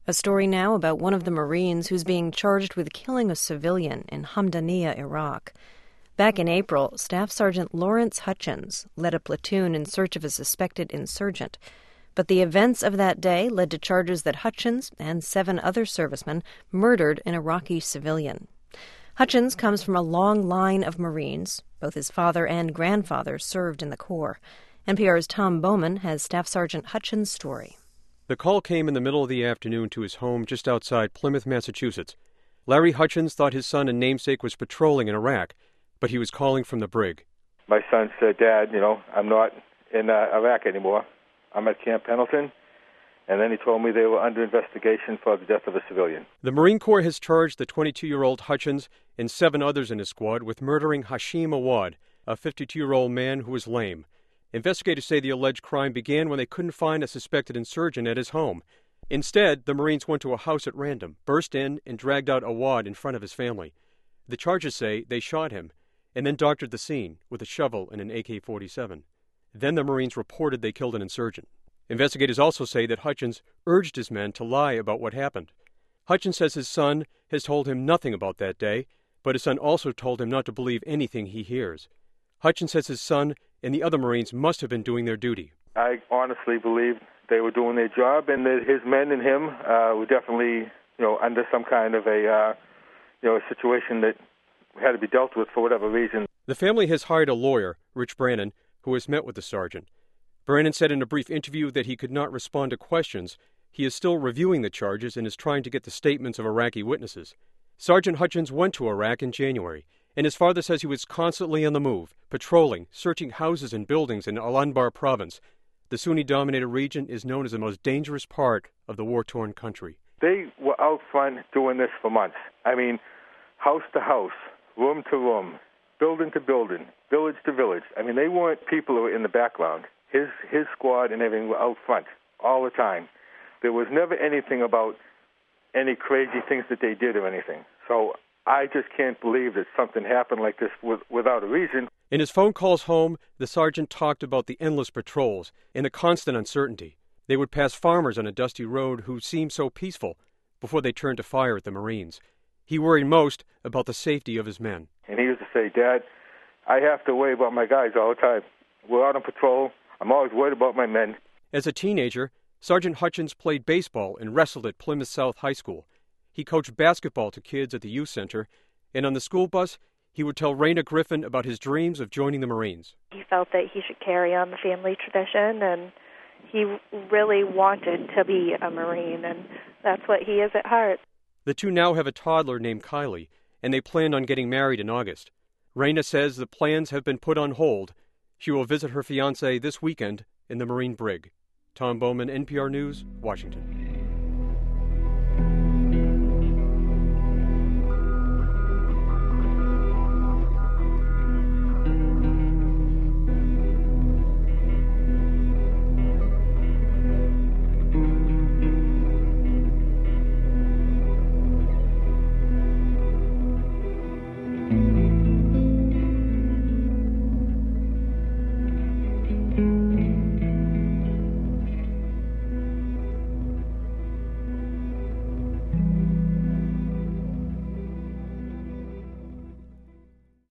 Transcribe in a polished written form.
A story now about one of the Marines who's being charged with killing a civilian in Hamdaniya, Iraq. Back in April, Staff Sergeant Lawrence Hutchins led a platoon in search of a suspected insurgent. But the events of that day led to charges that Hutchins and 7 other servicemen murdered an Iraqi civilian. Hutchins comes from a long line of Marines. Both his father and grandfather served in the Corps. NPR's Tom Bowman has Staff Sergeant Hutchins' story. The call came in the middle of the afternoon to his home just outside Plymouth, Massachusetts. Larry Hutchins thought his son and namesake was patrolling in Iraq, but he was calling from the brig. My son said, Dad, I'm not in Iraq anymore. I'm at Camp Pendleton. And then he told me they were under investigation for the death of a civilian. The Marine Corps has charged the 22-year-old Hutchins and 7 others in his squad with murdering Hashim Awad, a 52-year-old man who was lame. Investigators say the alleged crime began when they couldn't find a suspected insurgent at his home. Instead, the Marines went to a house at random, burst in, and dragged out Awad in front of his family. The charges say they shot him and then doctored the scene with a shovel and an AK-47. Then the Marines reported they killed an insurgent. Investigators also say that Hutchins urged his men to lie about what happened. Hutchins says his son has told him nothing about that day, but his son also told him not to believe anything he hears. Hutchins says his son and the other Marines must have been doing their duty. I honestly believe they were doing their job, and that his men and him were definitely, under some kind of a situation that had to be dealt with for whatever reason. The family has hired a lawyer, Rich Brannon, who has met with the sergeant. Brannon said in a brief interview that he could not respond to questions. He is still reviewing the charges and is trying to get the statements of Iraqi witnesses. Sergeant Hutchins went to Iraq in January, and his father says he was constantly on the move, patrolling, searching houses and buildings in Al-Anbar province. The Sunni-dominated region is known as the most dangerous part of the war-torn country. They were out front doing this for months. I mean, house to house, room to room, building to building, village to village. I mean, they weren't people who were in the background. His squad and everything were out front all the time. There was never anything about any crazy things that they did or anything. So I just can't believe that something happened like this without a reason. In his phone calls home, the sergeant talked about the endless patrols and the constant uncertainty. They would pass farmers on a dusty road who seemed so peaceful before they turned to fire at the Marines. He worried most about the safety of his men. And he used to say, Dad, I have to worry about my guys all the time. We're out on patrol. I'm always worried about my men. As a teenager, Sergeant Hutchins played baseball and wrestled at Plymouth South High School. He coached basketball to kids at the youth center, and on the school bus, he would tell Raina Griffin about his dreams of joining the Marines. He felt that he should carry on the family tradition, and he really wanted to be a Marine, and that's what he is at heart. The two now have a toddler named Kylie, and they planned on getting married in August. Raina says the plans have been put on hold. She will visit her fiancé this weekend in the Marine brig. Tom Bowman, NPR News, Washington.